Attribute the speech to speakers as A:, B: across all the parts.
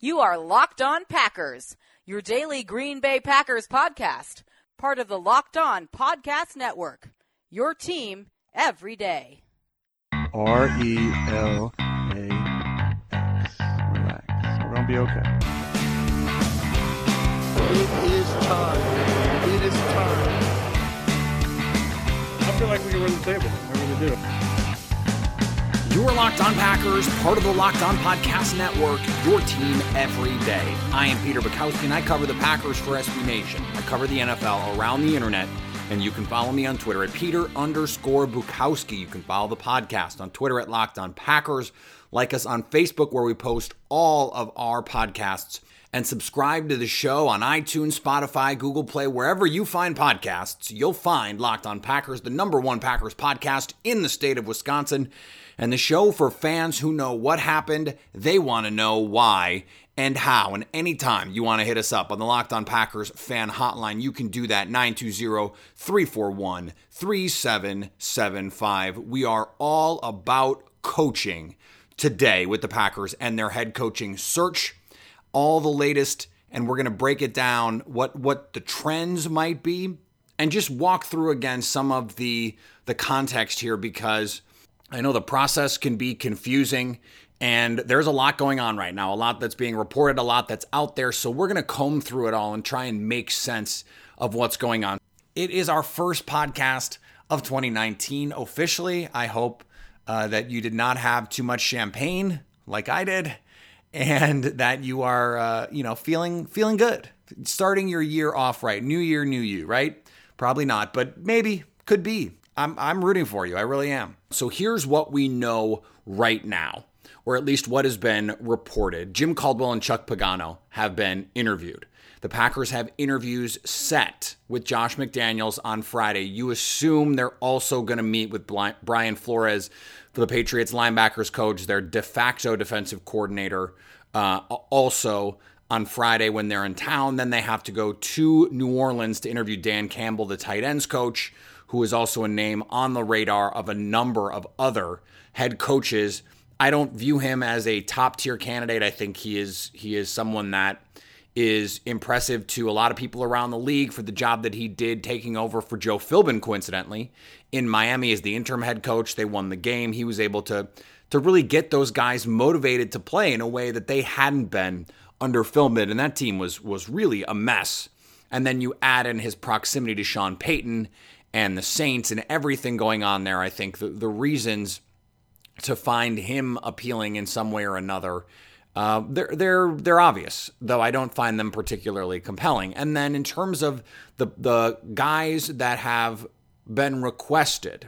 A: You are Locked On Packers, your daily Green Bay Packers podcast, part of the Locked On Podcast Network, your team every day.
B: RELAX. Relax. We're going to be okay.
C: It is time. It is time.
B: I feel like we can run the table. I really do.
D: You are Locked On Packers, part of the Locked On Podcast Network, your team every day. I am Peter Bukowski, and I cover the Packers for SB Nation. I cover the NFL around the internet, and you can follow me on Twitter at Peter_Bukowski. You can follow the podcast on Twitter at Locked On Packers. Like us on Facebook, where we post all of our podcasts. And subscribe to the show on iTunes, Spotify, Google Play, wherever you find podcasts. You'll find Locked On Packers, the #1 Packers podcast in the state of Wisconsin. And the show for fans who know what happened, they want to know why and how. And anytime you want to hit us up on the Locked On Packers fan hotline, you can do that, 920-341-3775. We are all about coaching today with the Packers and their head coaching search. All the latest, and we're going to break it down, what the trends might be, and just walk through again some of the context here, because I know the process can be confusing, and there's a lot going on right now, a lot that's being reported, a lot that's out there, so we're going to comb through it all and try and make sense of what's going on. It is our first podcast of 2019 officially. I hope that you did not have too much champagne like I did, and that you are, feeling good. Starting your year off right. New year, new you, right? Probably not, but maybe, could be. I'm rooting for you. I really am. So here's what we know right now, or at least what has been reported. Jim Caldwell and Chuck Pagano have been interviewed. The Packers have interviews set with Josh McDaniels on Friday. You assume they're also going to meet with Brian Flores, for the Patriots linebackers coach, their de facto defensive coordinator, also on Friday when they're in town. Then they have to go to New Orleans to interview Dan Campbell, the tight ends coach, who is also a name on the radar of a number of other head coaches. I don't view him as a top-tier candidate. I think he is someone that is impressive to a lot of people around the league for the job that he did taking over for Joe Philbin, coincidentally, in Miami as the interim head coach. They won the game. He was able to really get those guys motivated to play in a way that they hadn't been under Philbin, and that team was really a mess. And then you add in his proximity to Sean Payton and the Saints and everything going on there. I think the reasons to find him appealing in some way or another, they're obvious, though I don't find them particularly compelling. And then in terms of the guys that have been requested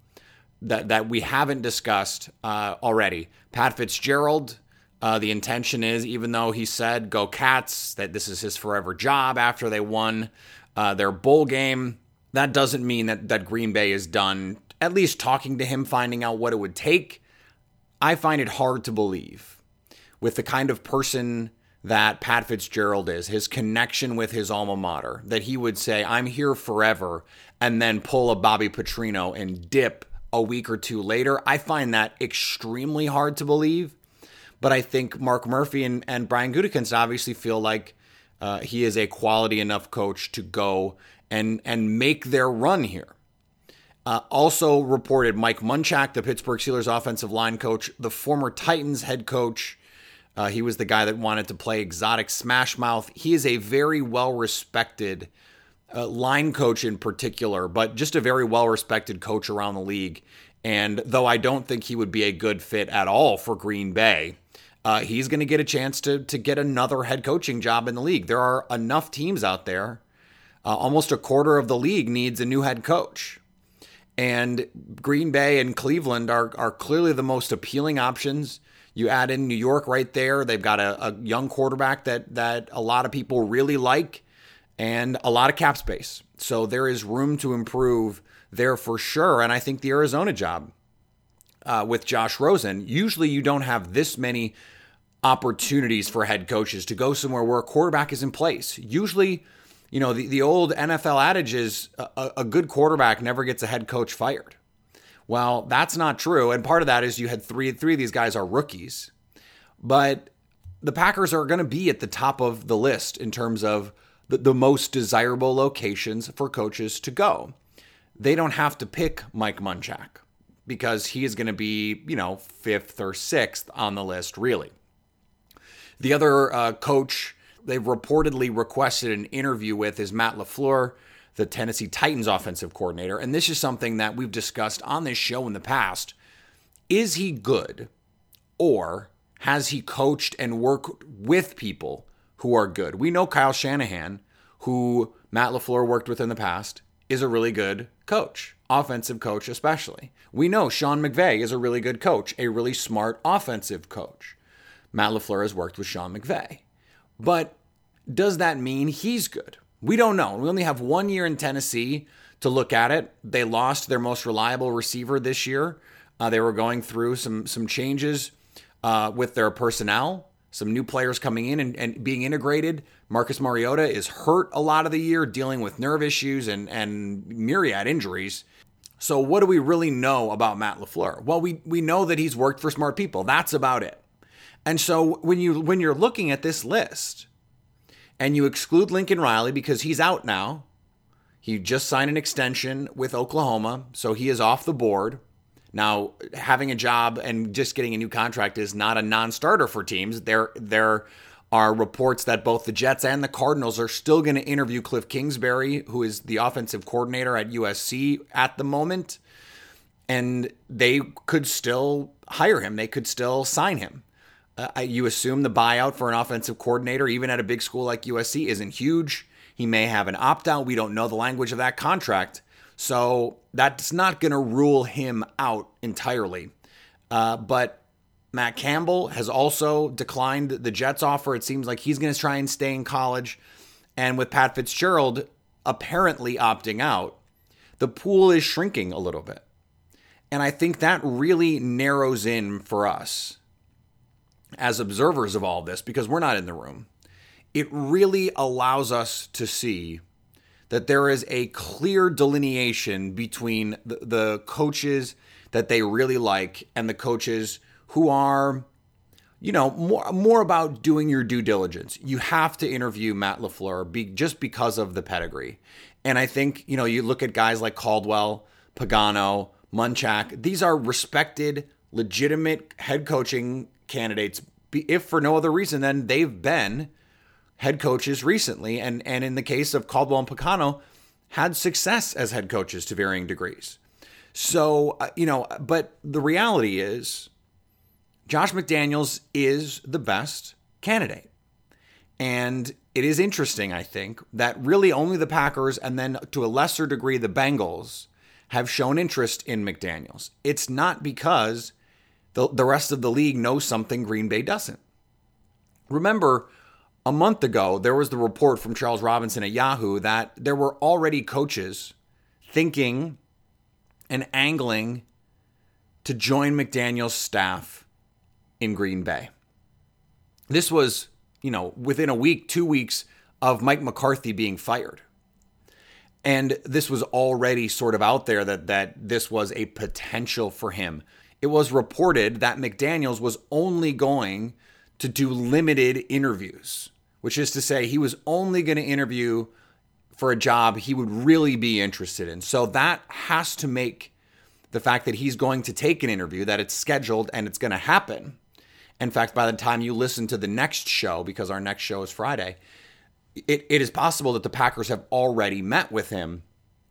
D: that we haven't discussed already, Pat Fitzgerald, the intention is, even though he said go Cats, that this is his forever job after they won their bowl game, that doesn't mean that Green Bay is done at least talking to him, finding out what it would take. I find it hard to believe, with the kind of person that Pat Fitzgerald is, his connection with his alma mater, that he would say, I'm here forever, and then pull a Bobby Petrino and dip a week or two later. I find that extremely hard to believe, but I think Mark Murphy and Brian Gutekunst obviously feel like he is a quality enough coach to go and make their run here. Also reported Mike Munchak, the Pittsburgh Steelers offensive line coach, the former Titans head coach. He was the guy that wanted to play exotic smash mouth. He is a very well-respected line coach in particular, but just a very well-respected coach around the league. And though I don't think he would be a good fit at all for Green Bay, he's going to get a chance to get another head coaching job in the league. There are enough teams out there. Almost a quarter of the league needs a new head coach. And Green Bay and Cleveland are clearly the most appealing options. You add in New York right there. They've got a young quarterback that a lot of people really like and a lot of cap space. So there is room to improve there for sure. And I think the Arizona job with Josh Rosen, usually you don't have this many opportunities for head coaches to go somewhere where a quarterback is in place. Usually, you know, the old NFL adage is a good quarterback never gets a head coach fired. Well, that's not true. And part of that is you had three of these guys are rookies. But the Packers are going to be at the top of the list in terms of the most desirable locations for coaches to go. They don't have to pick Mike Munchak because he is going to be, 5th or 6th on the list, really. The other coach they've reportedly requested an interview with is Matt LaFleur, the Tennessee Titans offensive coordinator. And this is something that we've discussed on this show in the past. Is he good, or has he coached and worked with people who are good? We know Kyle Shanahan, who Matt LaFleur worked with in the past, is a really good coach, offensive coach especially. We know Sean McVay is a really good coach, a really smart offensive coach. Matt LaFleur has worked with Sean McVay. But does that mean he's good? We don't know. We only have 1 year in Tennessee to look at it. They lost their most reliable receiver this year. They were going through some changes with their personnel, some new players coming in and being integrated. Marcus Mariota is hurt a lot of the year, dealing with nerve issues and myriad injuries. So what do we really know about Matt LaFleur? Well, we know that he's worked for smart people. That's about it. And so when you're looking at this list and you exclude Lincoln Riley because he's out now, he just signed an extension with Oklahoma, so he is off the board. Now, having a job and just getting a new contract is not a non-starter for teams. There are reports that both the Jets and the Cardinals are still going to interview Cliff Kingsbury, who is the offensive coordinator at USC at the moment, and they could still hire him. They could still sign him. You assume the buyout for an offensive coordinator, even at a big school like USC, isn't huge. He may have an opt-out. We don't know the language of that contract. So that's not going to rule him out entirely. But Matt Campbell has also declined the Jets offer. It seems like he's going to try and stay in college. And with Pat Fitzgerald apparently opting out, the pool is shrinking a little bit. And I think that really narrows in for us as observers of all this, because we're not in the room. It really allows us to see that there is a clear delineation between the coaches that they really like and the coaches who are, more about doing your due diligence. You have to interview Matt LaFleur just because of the pedigree. And I think, you look at guys like Caldwell, Pagano, Munchak. These are respected, legitimate head coaching candidates, if for no other reason than they've been head coaches recently, and in the case of Caldwell and Pagano, had success as head coaches to varying degrees. So, but the reality is Josh McDaniels is the best candidate. And it is interesting, I think, that really only the Packers and then to a lesser degree the Bengals have shown interest in McDaniels. It's not because the rest of the league knows something Green Bay doesn't. Remember, a month ago, there was the report from Charles Robinson at Yahoo that there were already coaches thinking and angling to join McDaniel's staff in Green Bay. This was, within a week, 2 weeks of Mike McCarthy being fired. And this was already sort of out there that this was a potential for him. It was reported that McDaniels was only going to do limited interviews, which is to say he was only going to interview for a job he would really be interested in. So that has to make the fact that he's going to take an interview, that it's scheduled and it's going to happen. In fact, by the time you listen to the next show, because our next show is Friday, it is possible that the Packers have already met with him.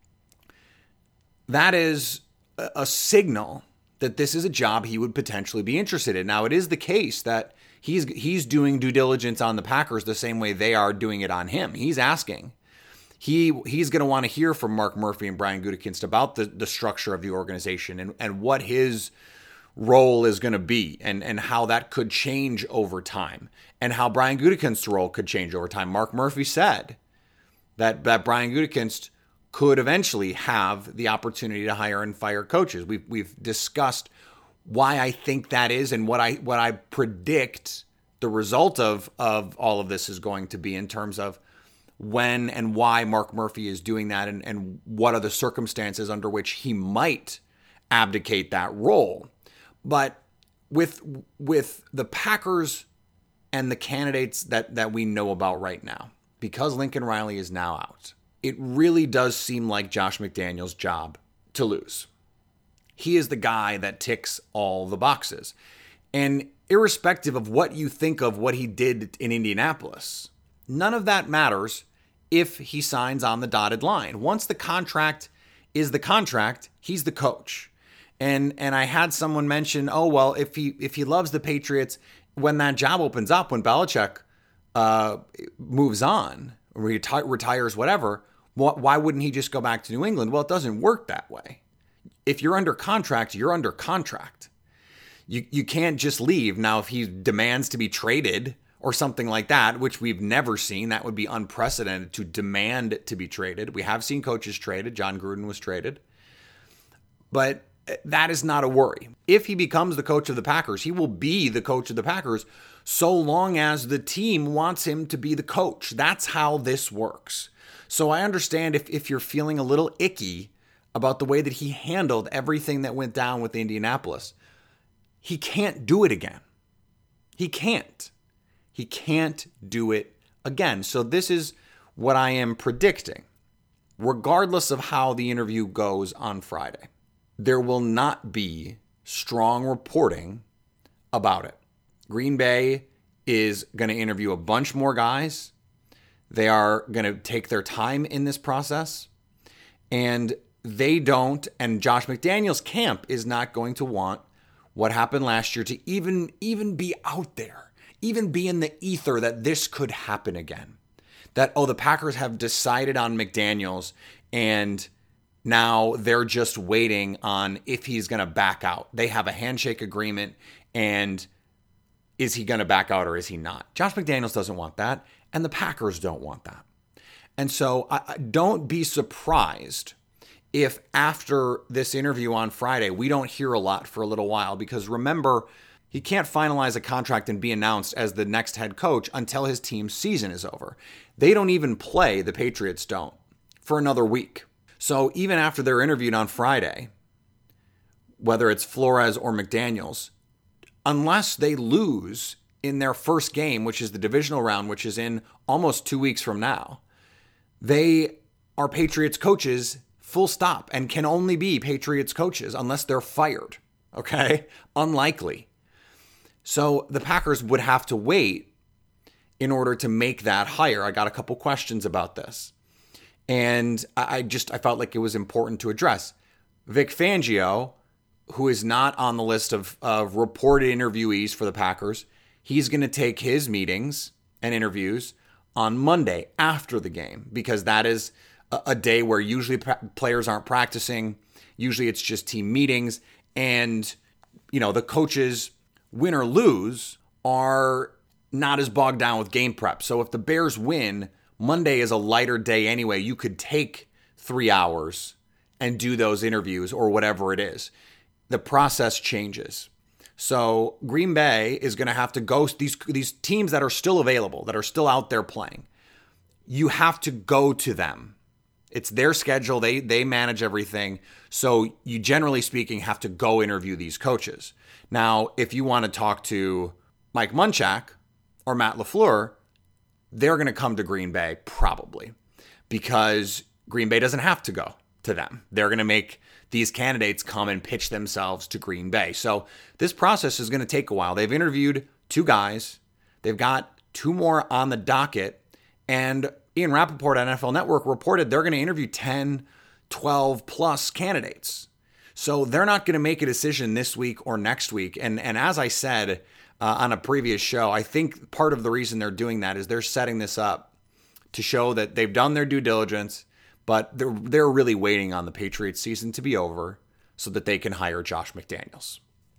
D: That is a signal that this is a job he would potentially be interested in. Now, it is the case that he's doing due diligence on the Packers the same way they are doing it on him. He's asking. He's going to want to hear from Mark Murphy and Brian Gutekunst about the structure of the organization and what his role is going to be and how that could change over time and how Brian Gutekunst's role could change over time. Mark Murphy said that Brian Gutekunst could eventually have the opportunity to hire and fire coaches. We've discussed why I think that is and what I predict the result of all of this is going to be in terms of when and why Mark Murphy is doing that and what are the circumstances under which he might abdicate that role. But with the Packers and the candidates that we know about right now, because Lincoln Riley is now out, it really does seem like Josh McDaniels' job to lose. He is the guy that ticks all the boxes. And irrespective of what you think of what he did in Indianapolis, none of that matters if he signs on the dotted line. Once the contract is the contract, he's the coach. And I had someone mention, oh, well, if he loves the Patriots, when that job opens up, when Belichick moves on, or retires, whatever, why wouldn't he just go back to New England? Well, it doesn't work that way. If you're under contract, you're under contract. You can't just leave. Now, if he demands to be traded or something like that, which we've never seen, that would be unprecedented to demand to be traded. We have seen coaches traded. John Gruden was traded. But that is not a worry. If he becomes the coach of the Packers, he will be the coach of the Packers so long as the team wants him to be the coach. That's how this works. So I understand if you're feeling a little icky about the way that he handled everything that went down with Indianapolis. He can't do it again. He can't. He can't do it again. So this is what I am predicting. Regardless of how the interview goes on Friday, there will not be strong reporting about it. Green Bay is going to interview a bunch more guys. They are going to take their time in this process. And they don't, and Josh McDaniels' camp is not going to want what happened last year to even be out there, even be in the ether that this could happen again. That, the Packers have decided on McDaniels and now they're just waiting on if he's going to back out. They have a handshake agreement, and is he going to back out or is he not? Josh McDaniels doesn't want that, and the Packers don't want that. And so don't be surprised if after this interview on Friday, we don't hear a lot for a little while, because remember, he can't finalize a contract and be announced as the next head coach until his team's season is over. They don't even play, the Patriots don't, for another week. So even after they're interviewed on Friday, whether it's Flores or McDaniels, unless they lose in their first game, which is the divisional round, which is in almost 2 weeks from now, they are Patriots coaches full stop, and can only be Patriots coaches unless they're fired. Okay? Unlikely. So the Packers would have to wait in order to make that hire. I got a couple questions about this. And I felt like it was important to address. Vic Fangio, who is not on the list of reported interviewees for the Packers, he's going to take his meetings and interviews on Monday after the game, because that is a day where usually players aren't practicing. Usually it's just team meetings. And, the coaches, win or lose, are not as bogged down with game prep. So if the Bears win, Monday is a lighter day anyway. You could take 3 hours and do those interviews or whatever it is. The process changes. So Green Bay is going to have to go, these teams that are still available, that are still out there playing, you have to go to them. It's their schedule. They manage everything. So you, generally speaking, have to go interview these coaches. Now, if you want to talk to Mike Munchak or Matt LaFleur, they're going to come to Green Bay probably, because Green Bay doesn't have to go to them. They're going to make these candidates come and pitch themselves to Green Bay. So this process is going to take a while. They've interviewed 2 guys. They've got 2 more on the docket. And Ian Rappaport at NFL Network reported they're going to interview 10, 12 plus candidates. So they're not going to make a decision this week or next week. And as I said on a previous show, I think part of the reason they're doing that is they're setting this up to show that they've done their due diligence, but they're really waiting on the Patriots season to be over so that they can hire Josh McDaniels.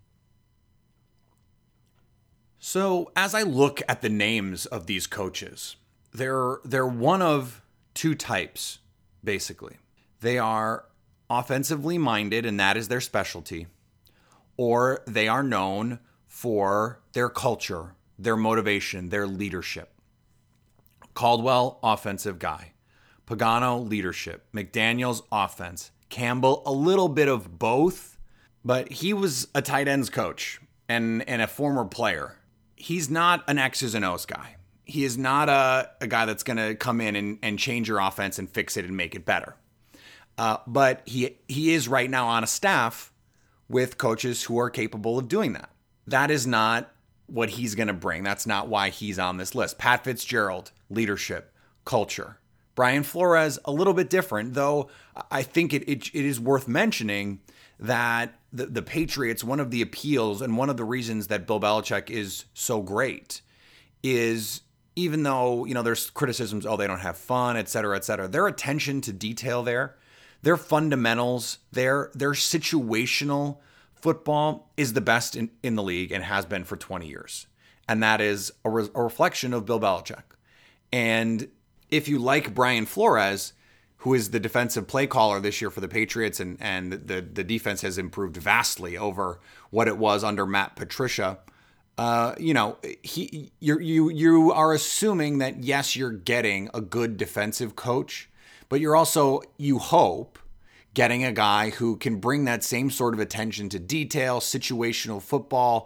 D: So as I look at the names of these coaches, they're one of 2 types, basically. They are offensively minded, and that is their specialty, or they are known for their culture, their motivation, their leadership. Caldwell, offensive guy. Pagano, leadership. McDaniels, offense. Campbell, a little bit of both, but he was a tight ends coach and a former player. he's not an X's and O's guy. He is not a guy that's going to come in and change your offense and fix it and make it better. But he is right now on a staff with coaches who are capable of doing that. That is not what he's going to bring. That's not why he's on this list. Pat Fitzgerald, leadership, culture. Brian Flores, a little bit different, though I think it is worth mentioning that the Patriots, one of the appeals and one of the reasons that Bill Belichick is so great is, even though, there's criticisms, they don't have fun, et cetera, their attention to detail there, their fundamentals, their situational football is the best in the league and has been for 20 years. And that is a reflection of Bill Belichick. And if you like Brian Flores, who is the defensive play caller this year for the Patriots, and the defense has improved vastly over what it was under Matt Patricia, you are assuming that, yes, you're getting a good defensive coach, but you're also, you hope, getting a guy who can bring that same sort of attention to detail, situational football,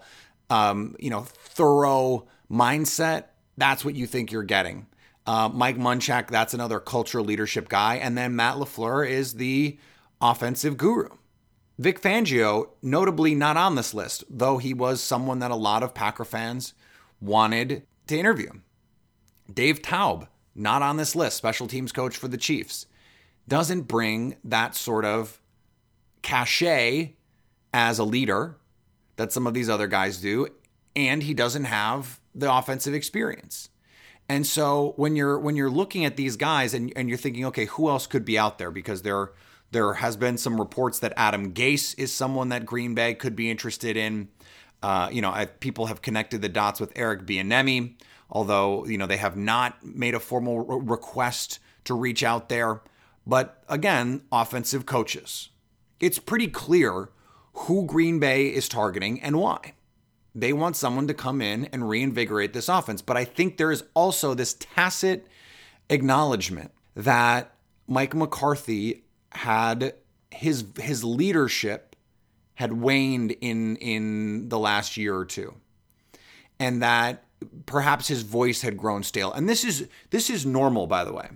D: thorough mindset. That's what you think you're getting. Mike Munchak, that's another cultural leadership guy. And then Matt LaFleur is the offensive guru. Vic Fangio, notably not on this list, though he was someone that a lot of Packer fans wanted to interview. Dave Taub, not on this list, special teams coach for the Chiefs. Doesn't bring that sort of cachet as a leader that some of these other guys do, and he doesn't have the offensive experience. And so when you're looking at these guys and you're thinking, okay, who else could be out there? Because there has been some reports that Adam Gase is someone that Green Bay could be interested in. People have connected the dots with Eric Bieniemy, although, they have not made a formal request to reach out there. But again, offensive coaches. It's pretty clear who Green Bay is targeting and why. They want someone to come in and reinvigorate this offense. But I think there is also this tacit acknowledgement that Mike McCarthy had his leadership had waned in the last year or two, and that perhaps his voice had grown stale. And this is normal, by the way.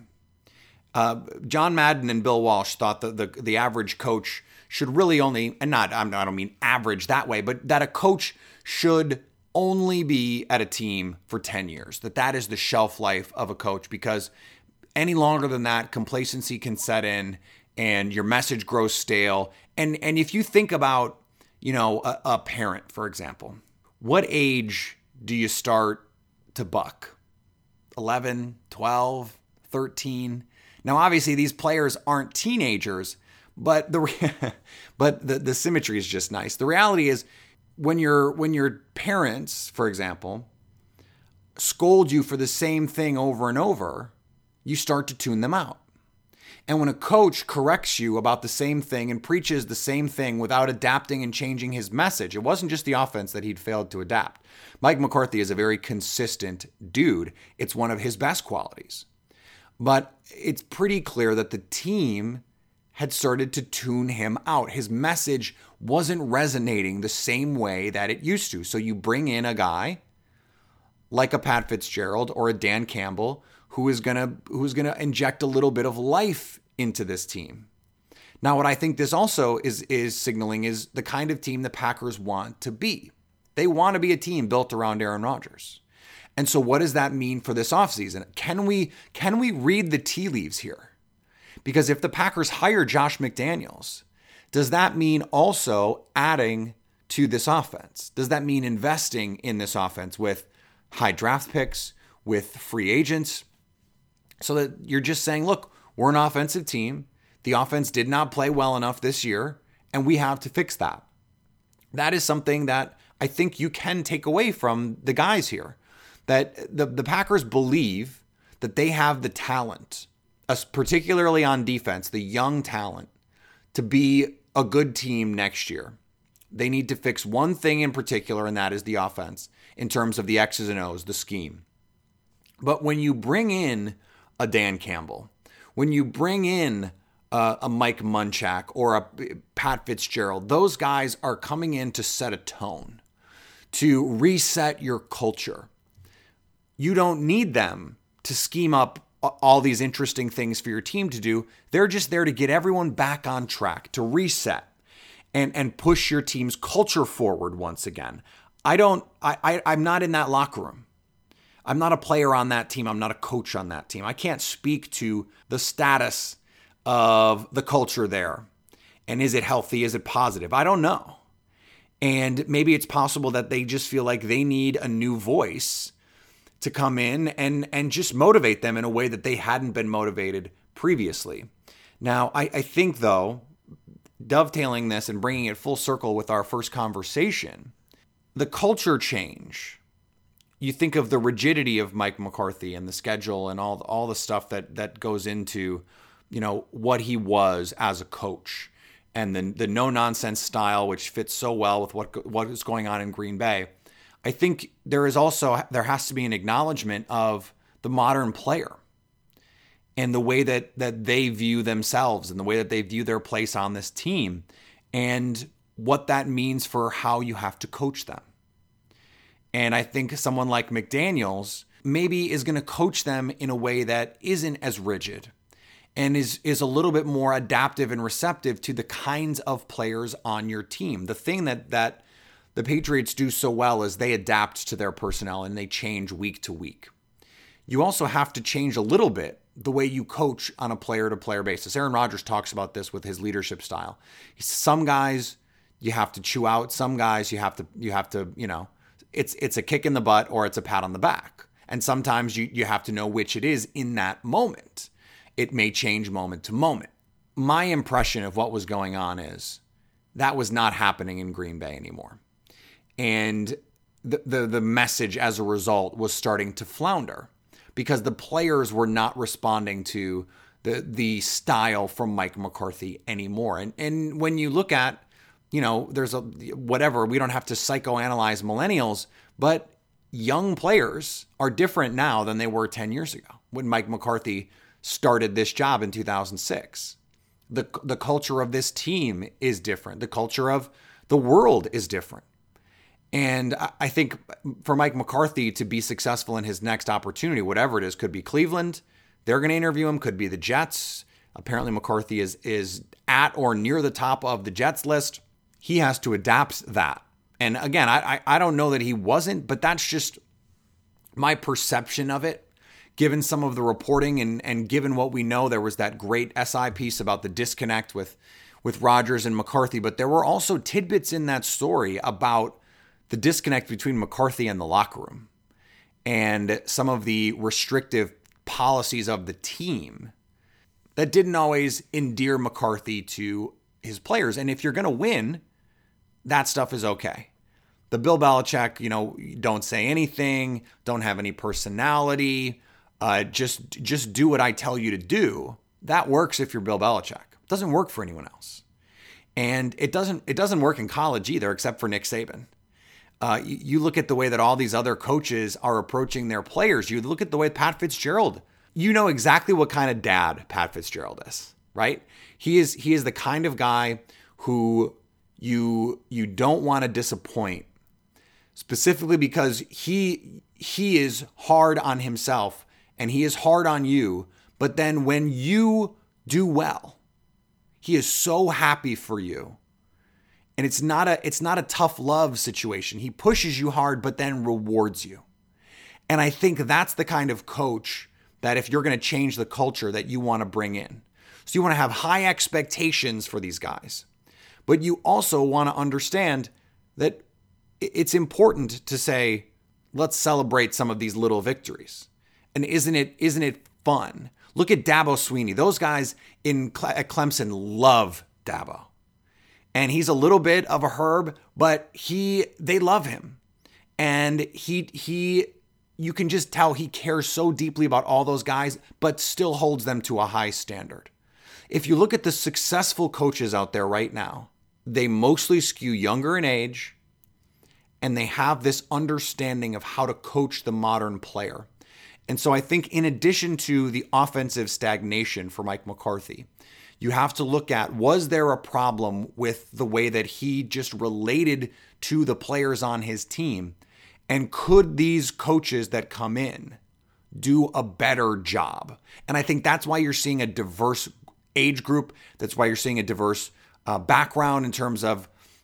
D: John Madden and Bill Walsh thought that the average coach should really only, and I don't mean average that way, but that a coach should only be at a team for 10 years, that is the shelf life of a coach, because any longer than that, complacency can set in and your message grows stale. And if you think about, a parent, for example, what age do you start to buck? 11, 12, 13? Now, obviously, these players aren't teenagers, but the symmetry is just nice. The reality is, when your parents, for example, scold you for the same thing over and over, you start to tune them out. And when a coach corrects you about the same thing and preaches the same thing without adapting and changing his message, it wasn't just the offense that he'd failed to adapt. Mike McCarthy is a very consistent dude. It's one of his best qualities. But it's pretty clear that the team had started to tune him out. His message wasn't resonating the same way that it used to. So you bring in a guy like a Pat Fitzgerald or a Dan Campbell who is gonna inject a little bit of life into this team. Now, what I think this also is signaling is the kind of team the Packers want to be. They want to be a team built around Aaron Rodgers. And so what does that mean for this offseason? Can we read the tea leaves here? Because if the Packers hire Josh McDaniels, does that mean also adding to this offense? Does that mean investing in this offense with high draft picks, with free agents? So that you're just saying, look, we're an offensive team. The offense did not play well enough this year, and we have to fix that. That is something that I think you can take away from the guys here. That the Packers believe that they have the talent, particularly on defense, the young talent, to be a good team next year. They need to fix one thing in particular, and that is the offense, in terms of the X's and O's, the scheme. But when you bring in a Dan Campbell, when you bring in a Mike Munchak or a Pat Fitzgerald, those guys are coming in to set a tone, to reset your culture. You don't need them to scheme up all these interesting things for your team to do. They're just there to get everyone back on track, to reset and push your team's culture forward once again. I'm not in that locker room. I'm not a player on that team. I'm not a coach on that team. I can't speak to the status of the culture there. And is it healthy? Is it positive? I don't know. And maybe it's possible that they just feel like they need a new voice to come in and just motivate them in a way that they hadn't been motivated previously. Now, I think, though, dovetailing this and bringing it full circle with our first conversation, the culture change. You think of the rigidity of Mike McCarthy and the schedule and all the stuff that goes into, what he was as a coach, and the no-nonsense style, which fits so well with what is going on in Green Bay. I think there has to be an acknowledgement of the modern player and the way that they view themselves and the way that they view their place on this team and what that means for how you have to coach them. And I think someone like McDaniels maybe is going to coach them in a way that isn't as rigid and is a little bit more adaptive and receptive to the kinds of players on your team. The thing that the Patriots do so well is they adapt to their personnel and they change week to week. You also have to change a little bit the way you coach on a player-to-player basis. Aaron Rodgers talks about this with his leadership style. Some guys you have to chew out. Some guys you have to, it's a kick in the butt or it's a pat on the back. And sometimes you have to know which it is in that moment. It may change moment to moment. My impression of what was going on is that was not happening in Green Bay anymore. And the message as a result was starting to flounder because the players were not responding to the style from Mike McCarthy anymore. And when you look at, there's whatever, we don't have to psychoanalyze millennials, but young players are different now than they were 10 years ago when Mike McCarthy started this job in 2006. The culture of this team is different. The culture of the world is different. And I think for Mike McCarthy to be successful in his next opportunity, whatever it is, could be Cleveland. They're going to interview him. Could be the Jets. Apparently McCarthy is at or near the top of the Jets list. He has to adapt that. And again, I don't know that he wasn't, but that's just my perception of it. Given some of the reporting and given what we know, there was that great SI piece about the disconnect with Rodgers and McCarthy, but there were also tidbits in that story about the disconnect between McCarthy and the locker room and some of the restrictive policies of the team that didn't always endear McCarthy to his players. And if you're going to win, that stuff is okay. The Bill Belichick, don't say anything, don't have any personality, just do what I tell you to do. That works if you're Bill Belichick. It doesn't work for anyone else. And it doesn't work in college either, except for Nick Saban. You look at the way that all these other coaches are approaching their players. You look at the way Pat Fitzgerald, you know exactly what kind of dad Pat Fitzgerald is, right? He is the kind of guy who you don't want to disappoint, specifically because he is hard on himself and he is hard on you. But then when you do well, he is so happy for you. And it's not a tough love situation. He pushes you hard, but then rewards you. And I think that's the kind of coach that if you're going to change the culture that you want to bring in. So you want to have high expectations for these guys. But you also want to understand that it's important to say, let's celebrate some of these little victories. And isn't it fun? Look at Dabo Swinney. Those guys at Clemson love Dabo. And he's a little bit of a herb, but they love him. And you can just tell he cares so deeply about all those guys, but still holds them to a high standard. If you look at the successful coaches out there right now, they mostly skew younger in age, and they have this understanding of how to coach the modern player. And so I think in addition to the offensive stagnation for Mike McCarthy, You have to look at, was there a problem with the way that he just related to the players on his team? And could these coaches that come in do a better job? And I think that's why you're seeing a diverse age group. That's why you're seeing a diverse background in terms of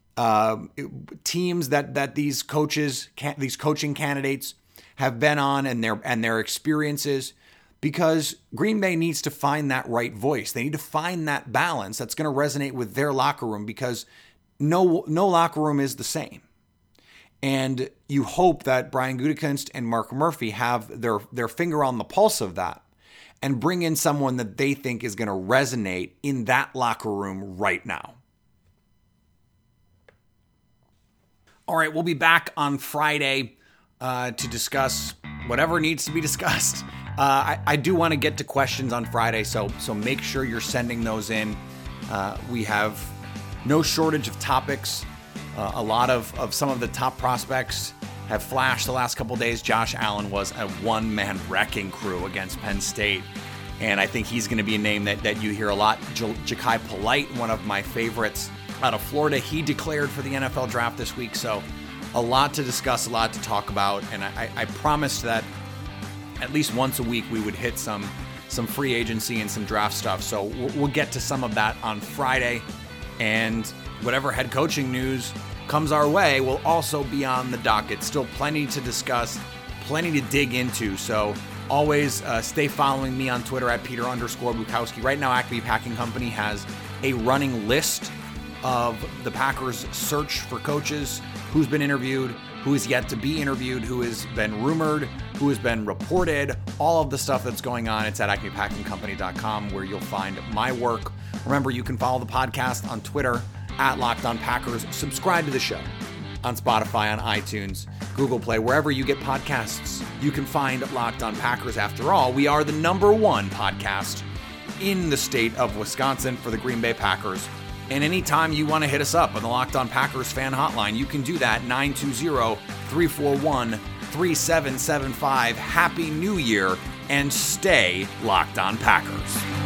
D: teams that these coaches, these coaching candidates have been on, and their experiences. Because Green Bay needs to find that right voice. They need to find that balance that's going to resonate with their locker room, because no locker room is the same. And you hope that Brian Gutekunst and Mark Murphy have their finger on the pulse of that and bring in someone that they think is going to resonate in that locker room right now. All right, we'll be back on Friday to discuss whatever needs to be discussed. I do want to get to questions on Friday, so make sure you're sending those in. We have no shortage of topics. A lot of some of the top prospects have flashed the last couple days. Josh Allen was a one-man wrecking crew against Penn State, and I think he's going to be a name that you hear a lot. Ja'Kai Polite, one of my favorites out of Florida, he declared for the NFL draft this week, so a lot to discuss, a lot to talk about, and I promised that at least once a week we would hit some free agency and some draft stuff, so we'll get to some of that on Friday, and whatever head coaching news comes our way will also be on the docket. Still plenty to discuss, plenty to dig into. So always stay following me on Twitter at Peter_Bukowski. Right now, Acme Packing Company has a running list of the Packers' search for coaches, who's been interviewed, who is yet to be interviewed, who has been rumored, who has been reported, all of the stuff that's going on. It's at acmepackingcompany.com, where you'll find my work. Remember, you can follow the podcast on Twitter at Locked On Packers. Subscribe to the show on Spotify, on iTunes, Google Play, wherever you get podcasts. You can find Locked On Packers. After all, we are the #1 podcast in the state of Wisconsin for the Green Bay Packers. And anytime you want to hit us up on the Locked On Packers fan hotline, you can do that, 920-341-3775. Happy New Year, and stay Locked On Packers.